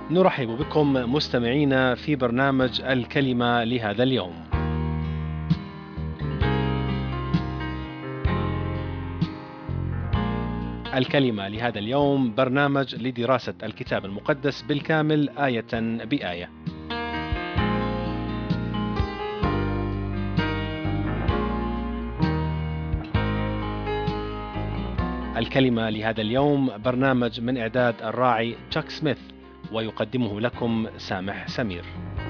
نرحب بكم مستمعينا في برنامج الكلمة لهذا اليوم. الكلمة لهذا اليوم برنامج لدراسة الكتاب المقدس بالكامل آية بآية. الكلمة لهذا اليوم برنامج من إعداد الراعي تشاك سميث، ويقدمه لكم سامح سمير.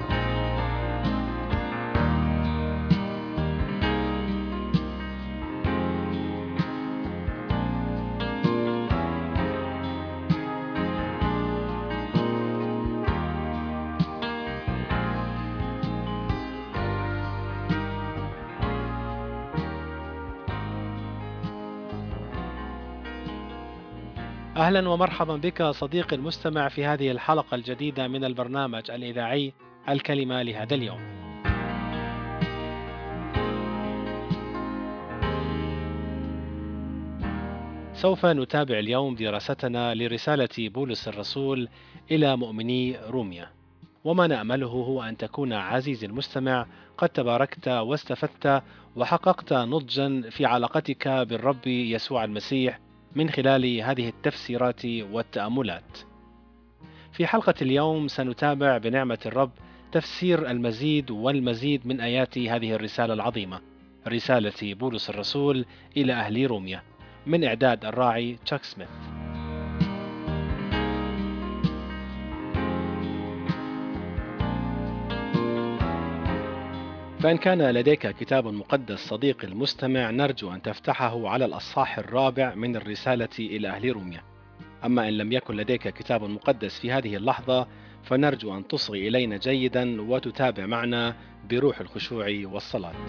أهلا ومرحبا بك صديقي المستمع في هذه الحلقة الجديدة من البرنامج الإذاعي الكلمة لهذا اليوم. سوف نتابع اليوم دراستنا لرسالة بولس الرسول إلى مؤمني روميا، وما نأمله هو أن تكون عزيزي المستمع قد تباركت واستفدت وحققت نضجا في علاقتك بالرب يسوع المسيح من خلال هذه التفسيرات والتأملات. في حلقة اليوم سنتابع بنعمة الرب تفسير المزيد والمزيد من آيات هذه الرسالة العظيمة، رسالة بولس الرسول إلى أهل روميا، من إعداد الراعي تشاك سميث. فإن كان لديك كتاب مقدس صديقي المستمع، نرجو أن تفتحه على الأصحاح الرابع من الرسالة إلى أهل روميا. أما إن لم يكن لديك كتاب مقدس في هذه اللحظة، فنرجو أن تصغي إلينا جيدا وتتابع معنا بروح الخشوع والصلاة.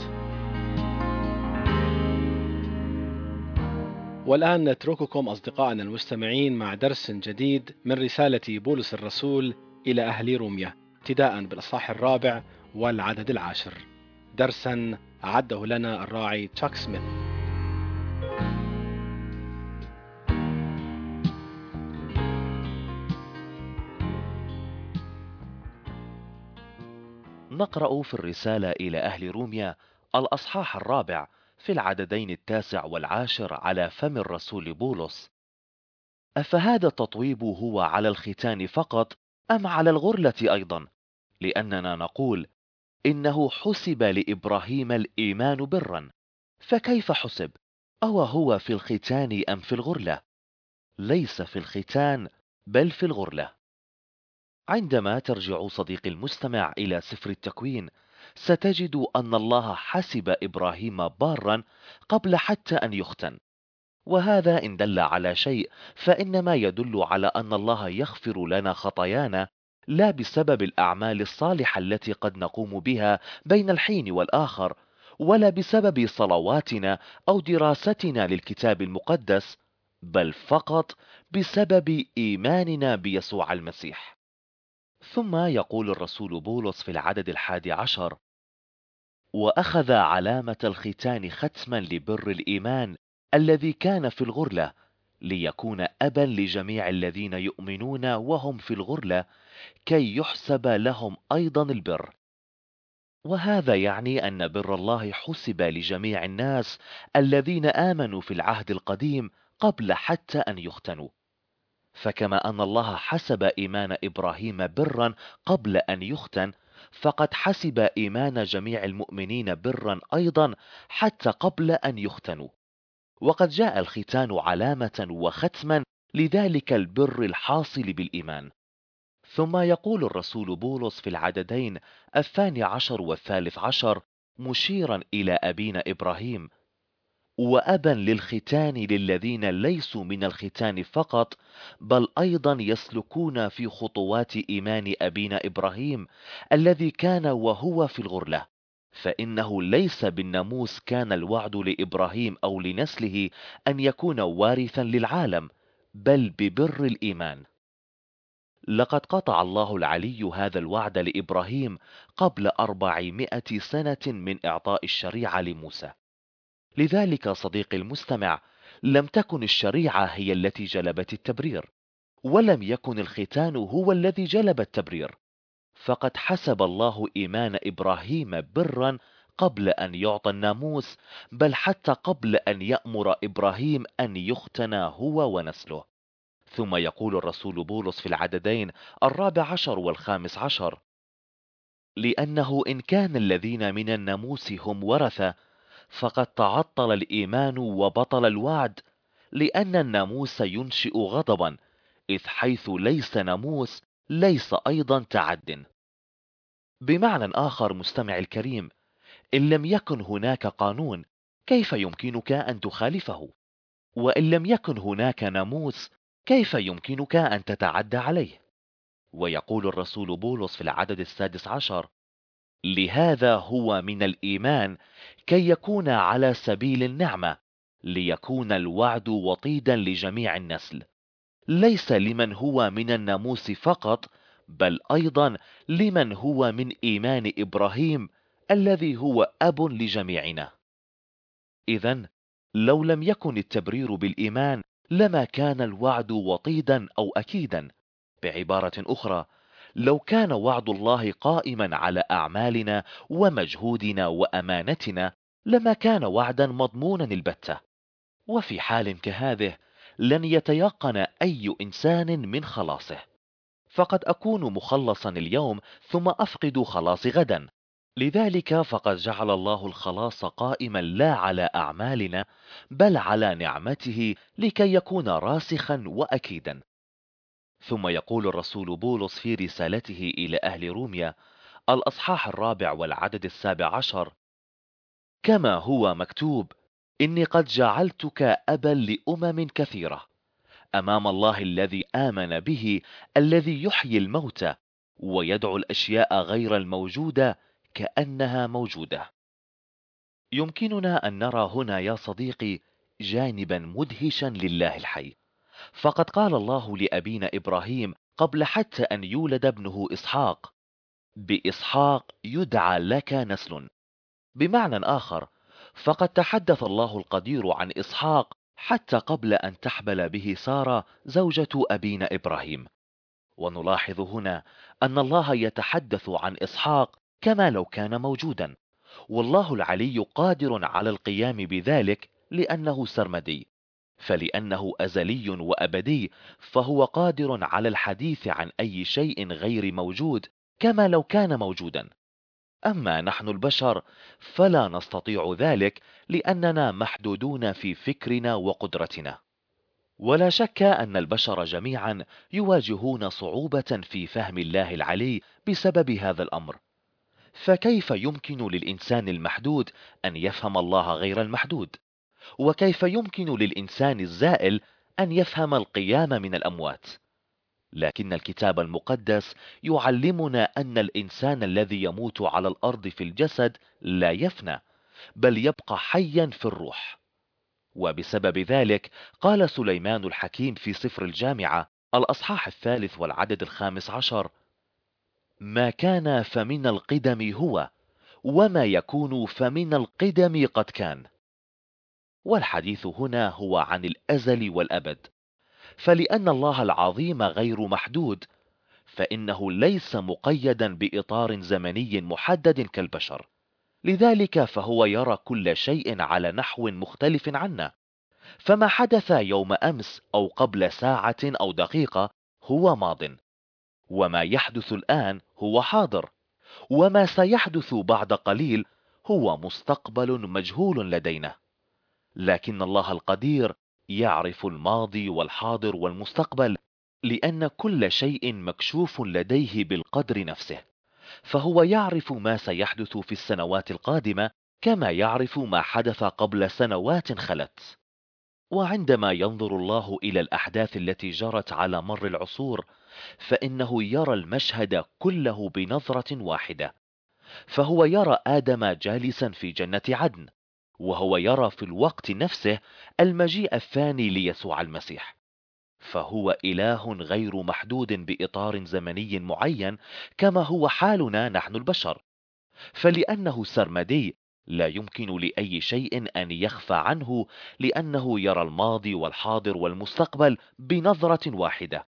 والآن نترككم أصدقائنا المستمعين مع درس جديد من رسالة بولس الرسول إلى أهل روميا، ابتداء بالأصحاح الرابع والعدد العاشر. درسا أعده لنا الراعي تشاك سميث. نقرأ في الرسالة إلى أهل روميا الأصحاح الرابع في العددين 9 والعاشر على فم الرسول بولس: أفهذا التطويب هو على الختان فقط أم على الغرلة أيضا؟ لأننا نقول إنه حسب لإبراهيم الإيمان برا. فكيف حسب؟ أو هو في الختان أم في الغرلة؟ ليس في الختان بل في الغرلة. عندما ترجع صديقي المستمع إلى سفر التكوين، ستجد أن الله حسب إبراهيم بارا قبل حتى أن يختن. وهذا إن دل على شيء فإنما يدل على أن الله يغفر لنا خطايانا، لا بسبب الأعمال الصالحة التي قد نقوم بها بين الحين والآخر، ولا بسبب صلواتنا أو دراستنا للكتاب المقدس، بل فقط بسبب إيماننا بيسوع المسيح. ثم يقول الرسول بولس في العدد 11: وأخذ علامة الختان ختما لبر الإيمان الذي كان في الغرلة، ليكون أبا لجميع الذين يؤمنون وهم في الغرلة، كي يحسب لهم أيضا البر. وهذا يعني أن بر الله حسب لجميع الناس الذين آمنوا في العهد القديم قبل حتى أن يختنوا. فكما أن الله حسب إيمان إبراهيم برا قبل أن يختن، فقد حسب إيمان جميع المؤمنين برا أيضا حتى قبل أن يختنوا. وقد جاء الختان علامة وختما لذلك البر الحاصل بالإيمان. ثم يقول الرسول بولس في العددين 12 و13 مشيرا إلى أبينا إبراهيم: وأبا للختان للذين ليسوا من الختان فقط، بل أيضا يسلكون في خطوات إيمان أبينا إبراهيم الذي كان وهو في الغرلة. فإنه ليس بالناموس كان الوعد لإبراهيم أو لنسله أن يكون وارثا للعالم، بل ببر الإيمان. لقد قطع الله العلي هذا الوعد لإبراهيم قبل 400 سنة من إعطاء الشريعة لموسى. لذلك صديقي المستمع، لم تكن الشريعة هي التي جلبت التبرير، ولم يكن الختان هو الذي جلب التبرير، فقد حسب الله إيمان إبراهيم برا قبل أن يعطى الناموس، بل حتى قبل أن يأمر إبراهيم أن يختن هو ونسله. ثم يقول الرسول بولس في العددين 14 و15: لأنه إن كان الذين من الناموس هم ورثة، فقد تعطل الإيمان وبطل الوعد، لأن الناموس ينشئ غضبا، إذ حيث ليس ناموس ليس أيضا تعد. بمعنى آخر مستمع الكريم، إن لم يكن هناك قانون، كيف يمكنك أن تخالفه؟ وإن لم يكن هناك ناموس، كيف يمكنك أن تتعدى عليه؟ ويقول الرسول بولس في العدد 16: لهذا هو من الإيمان كي يكون على سبيل النعمة، ليكون الوعد وطيدا لجميع النسل، ليس لمن هو من الناموس فقط، بل أيضا لمن هو من إيمان إبراهيم الذي هو أب لجميعنا. إذن لو لم يكن التبرير بالإيمان، لما كان الوعد وطيدا أو أكيدا. بعبارة أخرى، لو كان وعد الله قائما على أعمالنا ومجهودنا وأمانتنا، لما كان وعدا مضمونا البتة. وفي حال كهذه لن يتيقن أي إنسان من خلاصه، فقد أكون مخلصا اليوم ثم أفقد خلاصي غدا. لذلك فقد جعل الله الخلاص قائما لا على أعمالنا، بل على نعمته، لكي يكون راسخا وأكيدا. ثم يقول الرسول بولس في رسالته إلى أهل روميا الأصحاح 4 والعدد 17: كما هو مكتوب: إني قد جعلتك أبا لأمم كثيرة، أمام الله الذي آمن به، الذي يحيي الموتى ويدعو الأشياء غير الموجودة كأنها موجودة. يمكننا أن نرى هنا يا صديقي جانبا مدهشا لله الحي، فقد قال الله لأبينا إبراهيم قبل حتى أن يولد ابنه إسحاق: بإسحاق يدعى لك نسل. بمعنى آخر، فقد تحدث الله القدير عن إسحاق حتى قبل أن تحبل به سارة زوجة أبينا إبراهيم. ونلاحظ هنا أن الله يتحدث عن إسحاق كما لو كان موجودا، والله العلي قادر على القيام بذلك لأنه سرمدي. فلأنه أزلي وأبدي، فهو قادر على الحديث عن أي شيء غير موجود كما لو كان موجودا. أما نحن البشر فلا نستطيع ذلك، لأننا محدودون في فكرنا وقدرتنا. ولا شك أن البشر جميعا يواجهون صعوبة في فهم الله العلي بسبب هذا الأمر. فكيف يمكن للإنسان المحدود أن يفهم الله غير المحدود؟ وكيف يمكن للإنسان الزائل أن يفهم القيام من الأموات؟ لكن الكتاب المقدس يعلمنا أن الإنسان الذي يموت على الأرض في الجسد لا يفنى، بل يبقى حيا في الروح. وبسبب ذلك قال سليمان الحكيم في سفر الجامعة الأصحاح 3 والعدد 15: ما كان فمن القدم هو، وما يكون فمن القدم قد كان. والحديث هنا هو عن الأزل والأبد. فلأن الله العظيم غير محدود، فإنه ليس مقيدا بإطار زمني محدد كالبشر، لذلك فهو يرى كل شيء على نحو مختلف عنا. فما حدث يوم أمس أو قبل ساعة أو دقيقة هو ماض، وما يحدث الآن هو حاضر، وما سيحدث بعد قليل هو مستقبل مجهول لدينا. لكن الله القدير يعرف الماضي والحاضر والمستقبل، لأن كل شيء مكشوف لديه بالقدر نفسه، فهو يعرف ما سيحدث في السنوات القادمة كما يعرف ما حدث قبل سنوات خلت. وعندما ينظر الله إلى الأحداث التي جرت على مر العصور، فإنه يرى المشهد كله بنظرة واحدة. فهو يرى آدم جالسا في جنة عدن، وهو يرى في الوقت نفسه المجيء الثاني ليسوع المسيح. فهو إله غير محدود بإطار زمني معين كما هو حالنا نحن البشر. فلأنه سرمدي لا يمكن لأي شيء أن يخفى عنه، لأنه يرى الماضي والحاضر والمستقبل بنظرة واحدة.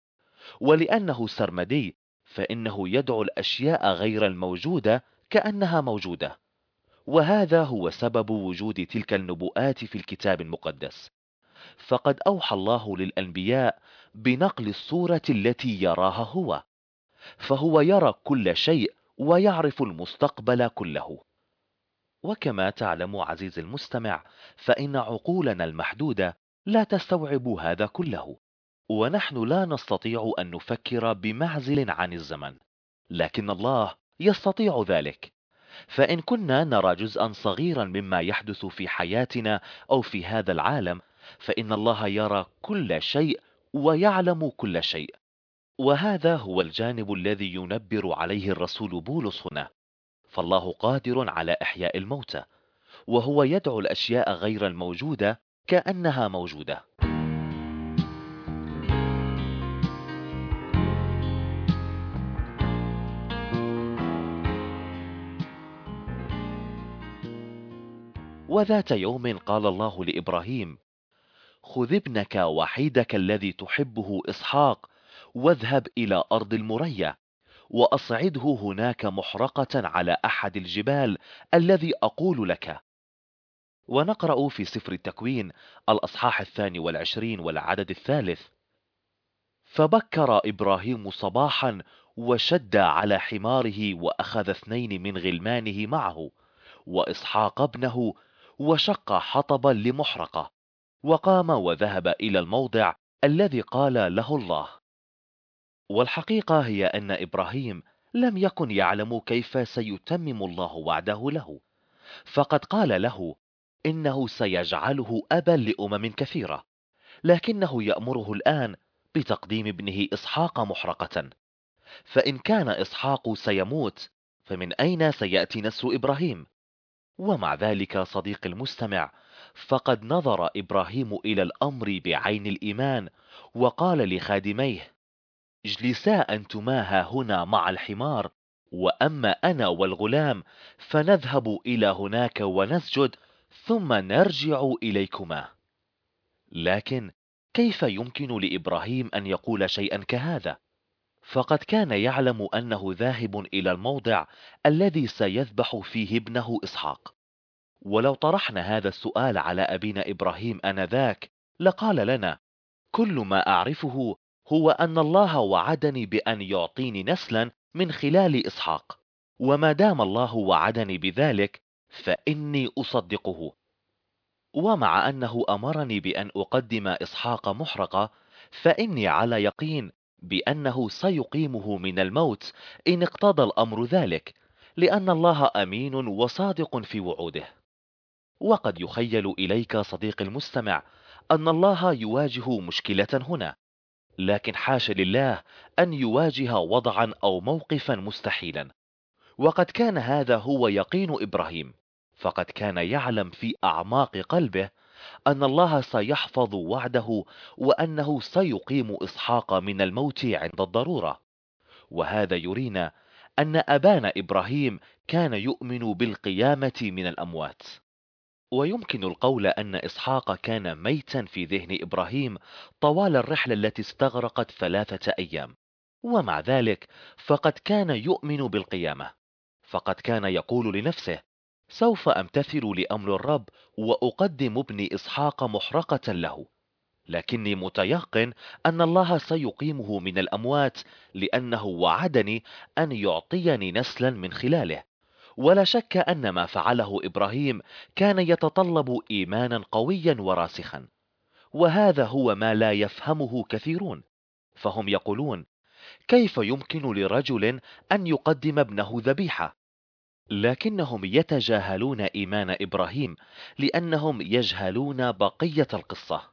ولأنه سرمدي فإنه يدعو الأشياء غير الموجودة كأنها موجودة. وهذا هو سبب وجود تلك النبوءات في الكتاب المقدس. فقد أوحى الله للأنبياء بنقل الصورة التي يراها هو، فهو يرى كل شيء ويعرف المستقبل كله. وكما تعلم عزيزي المستمع، فإن عقولنا المحدودة لا تستوعب هذا كله، ونحن لا نستطيع أن نفكر بمعزل عن الزمن، لكن الله يستطيع ذلك. فإن كنا نرى جزءا صغيرا مما يحدث في حياتنا أو في هذا العالم، فإن الله يرى كل شيء ويعلم كل شيء. وهذا هو الجانب الذي ينبر عليه الرسول بولس هنا. فالله قادر على إحياء الموتى، وهو يدعو الأشياء غير الموجودة كأنها موجودة. وذات يوم قال الله لإبراهيم: خذ ابنك وحيدك الذي تحبه إسحاق، واذهب إلى أرض المريا، وأصعده هناك محرقة على أحد الجبال الذي أقول لك. ونقرأ في سفر التكوين الأصحاح 22 والعدد 3: فبكر إبراهيم صباحا، وشد على حماره، وأخذ 2 من غلمانه معه وإسحاق ابنه، وشق حطبا لمحرقة، وقام وذهب إلى الموضع الذي قال له الله. والحقيقة هي أن إبراهيم لم يكن يعلم كيف سيتمم الله وعده له، فقد قال له إنه سيجعله أبا لأمم كثيرة، لكنه يأمره الآن بتقديم ابنه إسحاق محرقة. فإن كان إسحاق سيموت، فمن أين سيأتي نسل إبراهيم؟ ومع ذلك صديقي المستمع، فقد نظر إبراهيم إلى الأمر بعين الإيمان، وقال لخادميه: اجلسا أنتما ها هنا مع الحمار، وأما أنا والغلام فنذهب إلى هناك ونسجد، ثم نرجع إليكما. لكن كيف يمكن لإبراهيم أن يقول شيئا كهذا؟ فقد كان يعلم أنه ذاهب إلى الموضع الذي سيذبح فيه ابنه إسحاق. ولو طرحنا هذا السؤال على أبينا إبراهيم آنذاك، لقال لنا: كل ما أعرفه هو أن الله وعدني بأن يعطيني نسلا من خلال إسحاق، وما دام الله وعدني بذلك فإني أصدقه. ومع أنه أمرني بأن أقدم إسحاق محرقة، فإني على يقين بأنه سيقيمه من الموت إن اقتضى الأمر ذلك، لأن الله أمين وصادق في وعوده. وقد يخيل إليك صديقي المستمع أن الله يواجه مشكلة هنا، لكن حاش لله أن يواجه وضعا أو موقفا مستحيلا. وقد كان هذا هو يقين إبراهيم، فقد كان يعلم في أعماق قلبه أن الله سيحفظ وعده، وأنه سيقيم إسحاق من الموت عند الضرورة. وهذا يرينا أن أبانا إبراهيم كان يؤمن بالقيامة من الأموات. ويمكن القول أن إسحاق كان ميتا في ذهن إبراهيم طوال الرحلة التي استغرقت 3 أيام، ومع ذلك فقد كان يؤمن بالقيامة. فقد كان يقول لنفسه: سوف أمتثل لأمر الرب وأقدم ابني إسحاق محرقة له، لكني متيقن أن الله سيقيمه من الأموات، لأنه وعدني أن يعطيني نسلا من خلاله. ولا شك أن ما فعله إبراهيم كان يتطلب إيمانا قويا وراسخا، وهذا هو ما لا يفهمه كثيرون. فهم يقولون: كيف يمكن لرجل أن يقدم ابنه ذبيحة؟ لكنهم يتجاهلون إيمان إبراهيم، لأنهم يجهلون بقية القصة.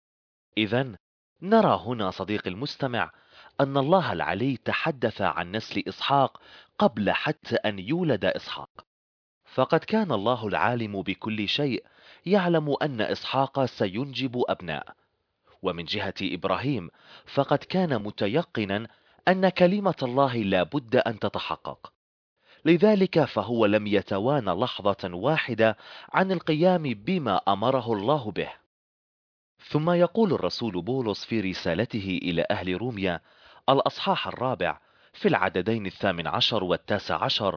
إذن نرى هنا صديقي المستمع أن الله العلي تحدث عن نسل إسحاق قبل حتى أن يولد إسحاق. فقد كان الله العالم بكل شيء يعلم أن إسحاق سينجب أبناء. ومن جهة إبراهيم فقد كان متيقنا أن كلمة الله لا بد أن تتحقق، لذلك فهو لم يتوانى لحظة واحدة عن القيام بما أمره الله به. ثم يقول الرسول بولس في رسالته إلى أهل روميا الأصحاح الرابع في العددين 18 و19: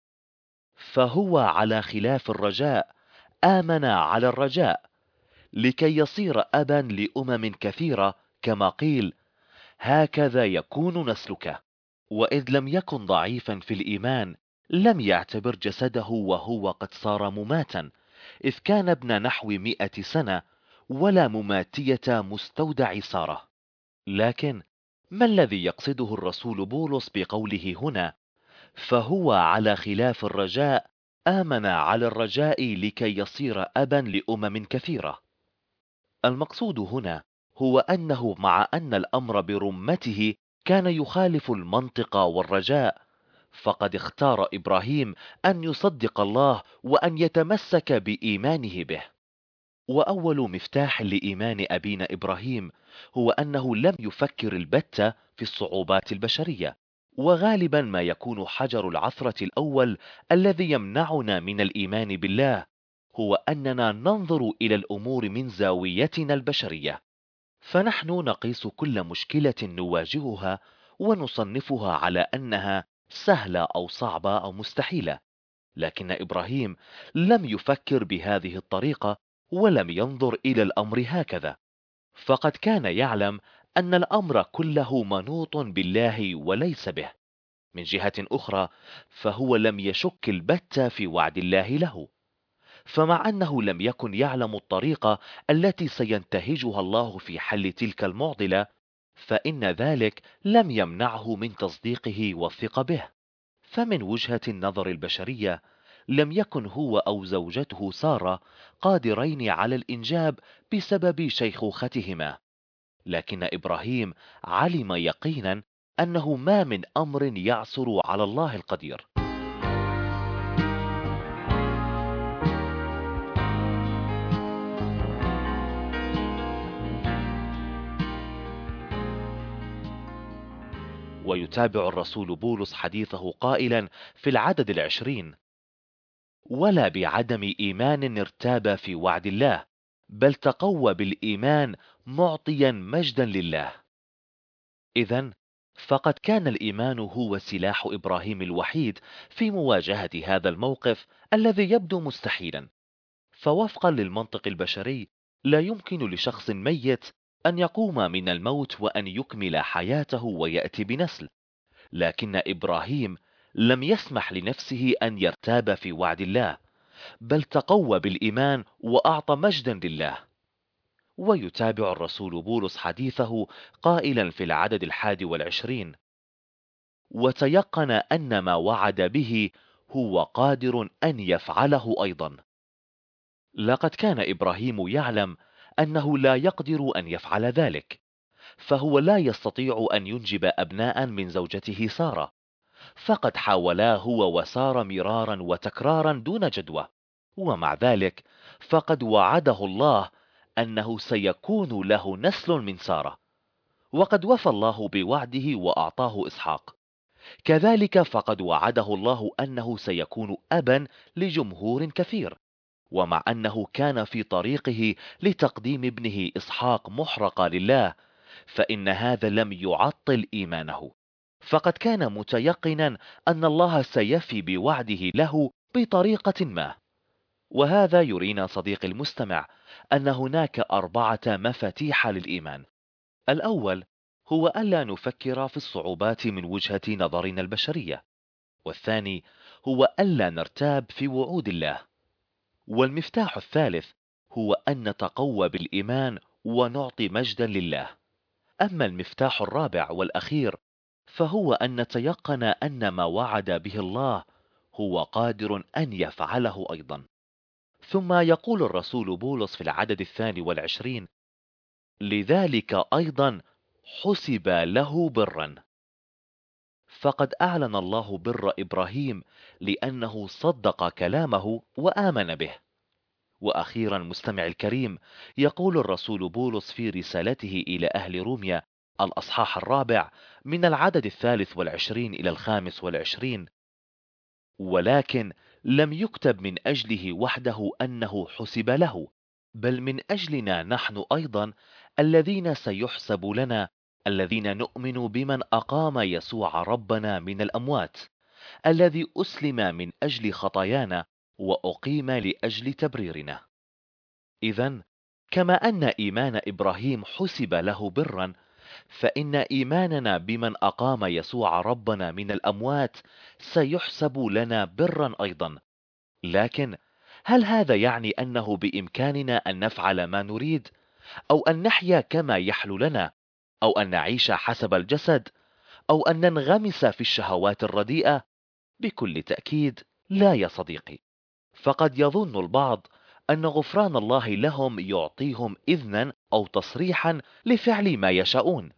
فهو على خلاف الرجاء آمن على الرجاء لكي يصير أبا لأمم كثيرة، كما قيل: هكذا يكون نسلك. وإذ لم يكن ضعيفا في الإيمان، لم يعتبر جسده وهو قد صار مماتا، إذ كان ابن نحو 100 سنة، ولا مماتية مستودع سارة. لكن ما الذي يقصده الرسول بولس بقوله هنا: فهو على خلاف الرجاء آمن على الرجاء لكي يصير أبا لأمم كثيرة؟ المقصود هنا هو أنه مع أن الأمر برمته كان يخالف المنطق والرجاء، فقد اختار إبراهيم أن يصدق الله وأن يتمسك بإيمانه به. وأول مفتاح لإيمان أبينا إبراهيم هو أنه لم يفكر البتة في الصعوبات البشرية. وغالبا ما يكون حجر العثرة الأول الذي يمنعنا من الإيمان بالله هو أننا ننظر إلى الأمور من زاويتنا البشرية، فنحن نقيس كل مشكلة نواجهها ونصنفها على أنها سهلة أو صعبة أو مستحيلة. لكن إبراهيم لم يفكر بهذه الطريقة، ولم ينظر إلى الأمر هكذا، فقد كان يعلم أن الأمر كله منوط بالله وليس به. من جهة أخرى، فهو لم يشك البتة في وعد الله له، فمع أنه لم يكن يعلم الطريقة التي سينتهجها الله في حل تلك المعضلة، فإن ذلك لم يمنعه من تصديقه والثقة به. فمن وجهة النظر البشرية، لم يكن هو أو زوجته سارة قادرين على الإنجاب بسبب شيخوختهما، لكن إبراهيم علم يقينا أنه ما من أمر يعثر على الله القدير. ويتابع الرسول بولس حديثه قائلا في العدد 20: ولا بعدم إيمان ارتاب في وعد الله، بل تقوى بالإيمان، معطيا مجدا لله. إذن فقد كان الإيمان هو سلاح إبراهيم الوحيد في مواجهة هذا الموقف الذي يبدو مستحيلا. فوفقا للمنطق البشري، لا يمكن لشخص ميت أن يقوم من الموت وأن يكمل حياته ويأتي بنسل. لكن إبراهيم لم يسمح لنفسه أن يرتاب في وعد الله، بل تقوى بالإيمان وأعطى مجدا لله. ويتابع الرسول بولس حديثه قائلا في العدد 21: وتيقن أن ما وعد به هو قادر أن يفعله أيضا. لقد كان إبراهيم يعلم أنه لا يقدر أن يفعل ذلك، فهو لا يستطيع أن ينجب أبناء من زوجته سارة، فقد حاولا هو وسارة مرارا وتكرارا دون جدوى. ومع ذلك فقد وعده الله أنه سيكون له نسل من سارة، وقد وفى الله بوعده وأعطاه إسحاق. كذلك فقد وعده الله أنه سيكون أبا لجمهور كثير. ومع أنه كان في طريقه لتقديم ابنه إسحاق محرقة لله، فإن هذا لم يعطل إيمانه، فقد كان متيقنا أن الله سيفي بوعده له بطريقة ما. وهذا يرينا صديقي المستمع أن هناك 4 مفاتيح للإيمان. الأول هو ألا نفكر في الصعوبات من وجهة نظرنا البشرية، والثاني هو ألا نرتاب في وعود الله، والمفتاح الثالث هو أن نتقوى بالإيمان ونعطي مجدا لله. أما المفتاح الرابع والأخير فهو أن نتيقن أن ما وعد به الله هو قادر أن يفعله أيضا. ثم يقول الرسول بولس في العدد 22: لذلك أيضا حسب له برا. فقد أعلن الله بر إبراهيم لأنه صدق كلامه وآمن به. وأخيرا مستمع الكريم، يقول الرسول بولس في رسالته إلى أهل روميا الأصحاح الرابع من العدد 23 إلى 25: ولكن لم يكتب من أجله وحده أنه حسب له، بل من أجلنا نحن أيضا الذين سيحسب لنا الذين نؤمن بمن أقام يسوع ربنا من الأموات، الذي أسلم من أجل خطايانا وأقيم لأجل تبريرنا. إذن كما أن إيمان إبراهيم حسب له برا، فإن إيماننا بمن أقام يسوع ربنا من الأموات سيحسب لنا برا أيضا. لكن هل هذا يعني أنه بإمكاننا أن نفعل ما نريد، أو أن نحيا كما يحلو لنا، أو أن نعيش حسب الجسد، أو أن ننغمس في الشهوات الرديئة؟ بكل تأكيد لا يا صديقي. فقد يظن البعض أن غفران الله لهم يعطيهم إذنا أو تصريحا لفعل ما يشاءون،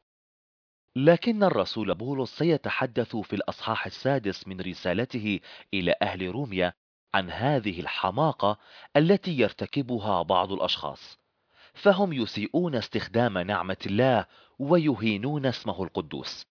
لكن الرسول بولس سيتحدث في الأصحاح 6 من رسالته إلى أهل روميا عن هذه الحماقة التي يرتكبها بعض الأشخاص، فهم يسيئون استخدام نعمة الله ويهينون اسمه القدوس.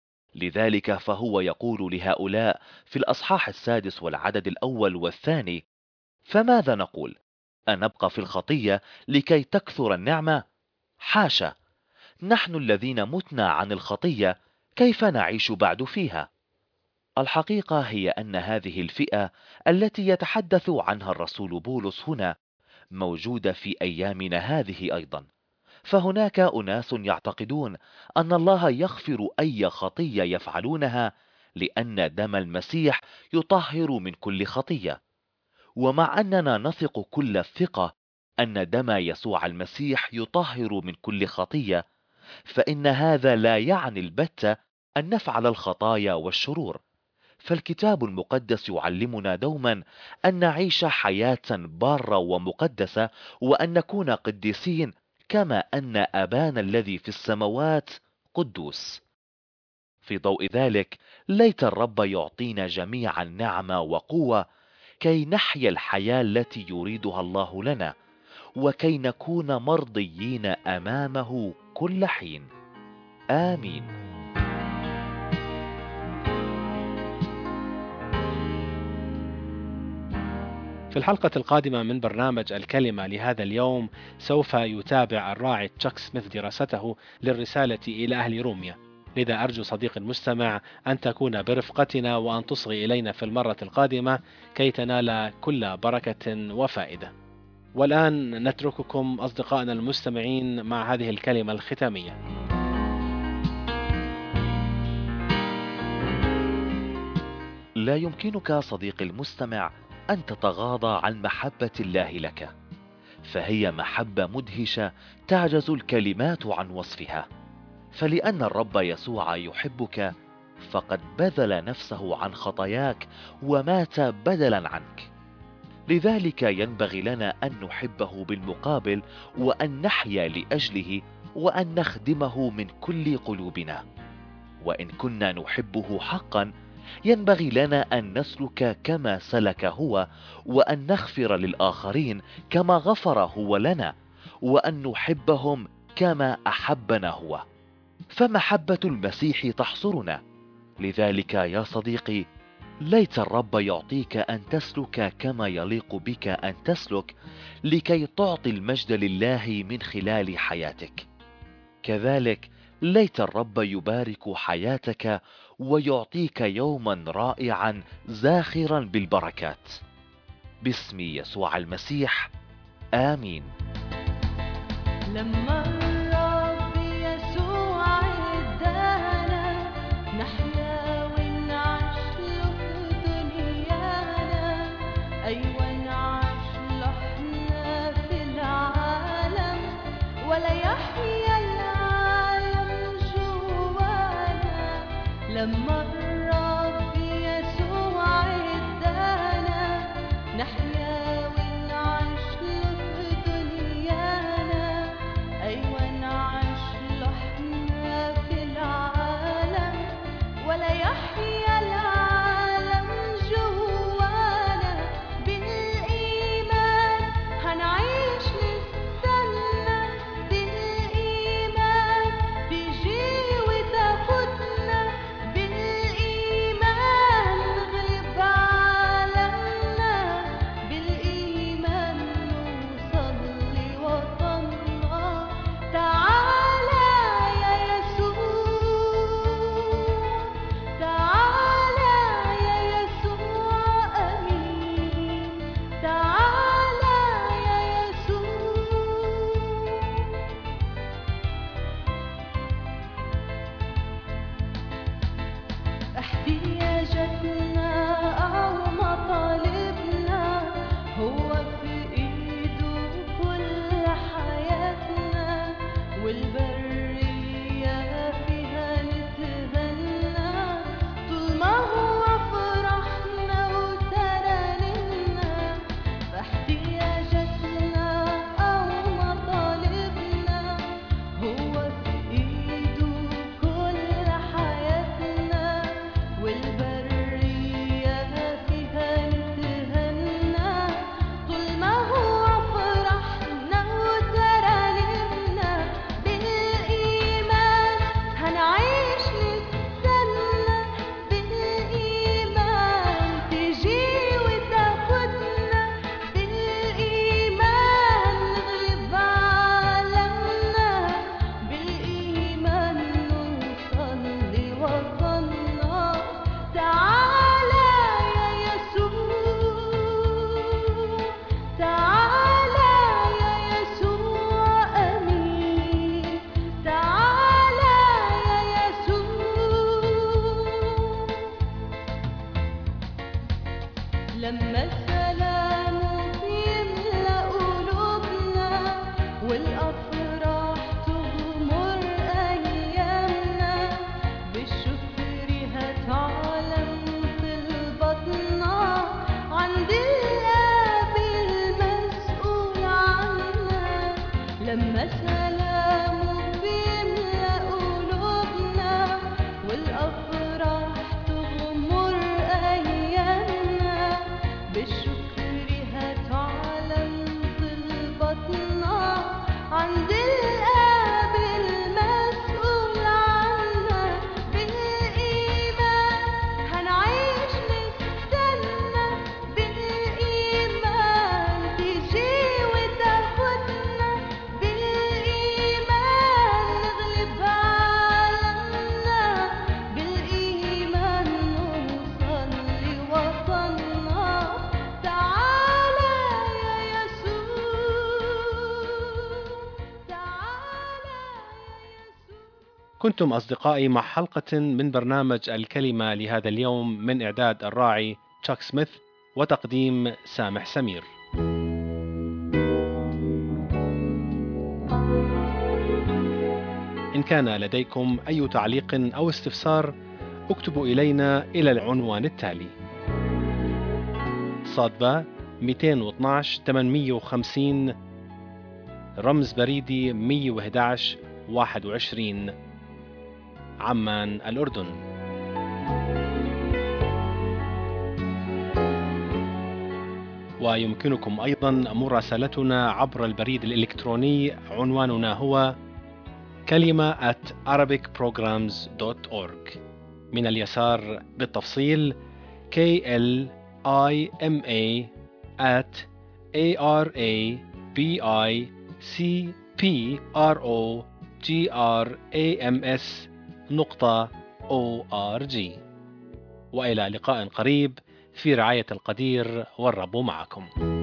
لذلك فهو يقول لهؤلاء في الأصحاح 6 والعدد الأول والثاني: فماذا نقول؟ أنبقى في الخطية لكي تكثر النعمة؟ حاشا! نحن الذين متنا عن الخطية كيف نعيش بعد فيها؟ الحقيقة هي أن هذه الفئة التي يتحدث عنها الرسول بولس هنا موجودة في أيامنا هذه أيضا. فهناك أناس يعتقدون أن الله يغفر أي خطية يفعلونها لأن دم المسيح يطهر من كل خطية. ومع أننا نثق كل الثقة أن دم يسوع المسيح يطهر من كل خطية، فإن هذا لا يعني البتة أن نفعل الخطايا والشرور. فالكتاب المقدس يعلمنا دوما أن نعيش حياة بارة ومقدسة، وأن نكون قديسين كما أن أبانا الذي في السماوات قدوس. في ضوء ذلك ليت الرب يعطينا جميعا نعمة وقوة كي نحيا الحياة التي يريدها الله لنا، وكي نكون مرضيين أمامه كل حين. آمين. في الحلقة القادمة من برنامج الكلمة لهذا اليوم سوف يتابع الراعي تشاك سميث دراسته للرسالة إلى أهل روميا. لذا أرجو صديقي المستمع أن تكون برفقتنا وأن تصغي إلينا في المرة القادمة كي تنال كل بركة وفائدة. والآن نترككم أصدقائنا المستمعين مع هذه الكلمة الختامية. لا يمكنك صديقي المستمع أن تتغاضى عن محبة الله لك، فهي محبة مدهشة تعجز الكلمات عن وصفها. فلأن الرب يسوع يحبك فقد بذل نفسه عن خطاياك ومات بدلا عنك. لذلك ينبغي لنا أن نحبه بالمقابل، وأن نحيا لأجله، وأن نخدمه من كل قلوبنا. وإن كنا نحبه حقا ينبغي لنا أن نسلك كما سلك هو، وأن نغفر للآخرين كما غفر هو لنا، وأن نحبهم كما أحبنا هو. فمحبة المسيح تحصرنا. لذلك يا صديقي، ليت الرب يعطيك أن تسلك كما يليق بك أن تسلك، لكي تعطي المجد لله من خلال حياتك. كذلك ليت الرب يبارك حياتك ويعطيك يوما رائعا زاخرا بالبركات. باسم يسوع المسيح، آمين. لما الرب يسوع ادانا نحيا ونعيش له في دنيانا، أيوة نعيش له احنا في العالم، ولا يحيا العالم جوانا. لما الرب يسوع ادانا نحيا ونعيش له في دنيانا، أيوة نعيش له احنا في العالم، ولا يحيا العالم جوانا. بالإيمان هنعيش نستنى، بالإيمان تيجي وتاخدنا، بالإيمان كنتم أصدقائي مع حلقة من برنامج الكلمة لهذا اليوم من إعداد الراعي تشاك سميث وتقديم سامح سمير. إن كان لديكم أي تعليق أو استفسار اكتبوا إلينا إلى العنوان التالي: صادبة 212 850 رمز بريدي 111 21 عمان الأردن. ويمكنكم أيضا مراسلتنا عبر البريد الإلكتروني، عنواننا هو كلمة @arabicprograms.org. من اليسار بالتفصيل KLIMA@ARABICPROGRAMS.org. وإلى لقاء قريب في رعاية القدير، والرب معكم.